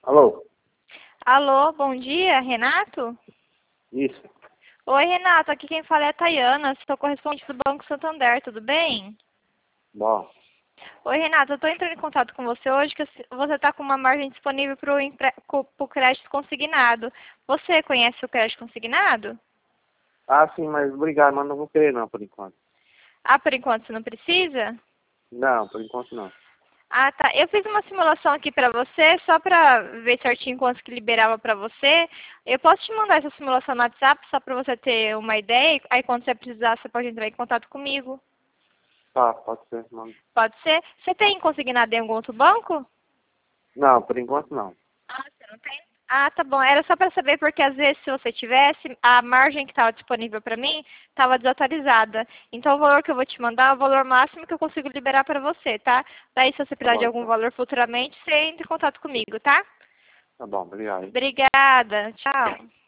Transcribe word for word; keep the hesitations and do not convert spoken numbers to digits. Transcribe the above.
Alô? Alô, bom dia, Renato? Isso. Oi, Renato, aqui quem fala é a Tayana, sou correspondente do Banco Santander, tudo bem? Bom. Oi, Renato, eu estou entrando em contato com você hoje que você está com uma margem disponível para o crédito consignado. Você conhece o crédito consignado? Ah, sim, mas obrigado, mas não vou querer não, por enquanto. Ah, por enquanto você não precisa? Não, por enquanto não. Ah, tá. Eu fiz uma simulação aqui para você, só para ver certinho quanto que liberava para você. Eu posso te mandar essa simulação no WhatsApp, só para você ter uma ideia. Aí quando você precisar, você pode entrar em contato comigo. Tá, pode ser, mano. Pode ser? Você tem consignado em algum outro banco? Não, por enquanto não. Ah, você não tem? Ah, tá bom. Era só para saber, porque às vezes se você tivesse, a margem que estava disponível para mim estava desatualizada. Então o valor que eu vou te mandar é o valor máximo que eu consigo liberar para você, tá? Daí se você Tá precisar bom, de algum então. valor futuramente, você entra em contato comigo, tá? Tá bom, obrigado. Obrigada. Tchau.